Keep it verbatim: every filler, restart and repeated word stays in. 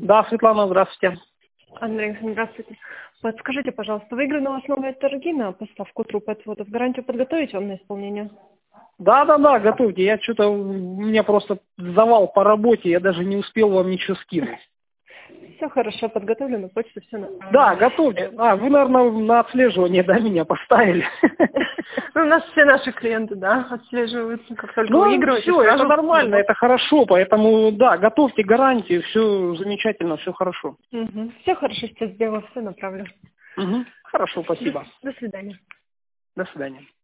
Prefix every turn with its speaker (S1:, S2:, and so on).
S1: Да, Светлана, здравствуйте.
S2: Андрей, здравствуйте. Подскажите, пожалуйста, выиграны у вас новые торги на поставку труб отводов. Гарантию подготовить вам на исполнение?
S1: Да, да, да, готовьте. Я что-то, у меня просто завал по работе, я даже не успел вам ничего скинуть.
S2: Все хорошо, подготовлю на почту, все направлено.
S1: Да, готовьте. А, вы, наверное, на отслеживание, да, меня поставили.
S2: Ну, у нас все наши клиенты, да, отслеживаются, как только
S1: Ну,
S2: выигрываете.
S1: все, это нормально, это хорошо, поэтому, да, готовьте гарантию, все замечательно, все хорошо.
S2: Угу. Все хорошо, сейчас сделаю, все направлю.
S1: Угу. Хорошо, спасибо.
S2: До, до свидания.
S1: До свидания.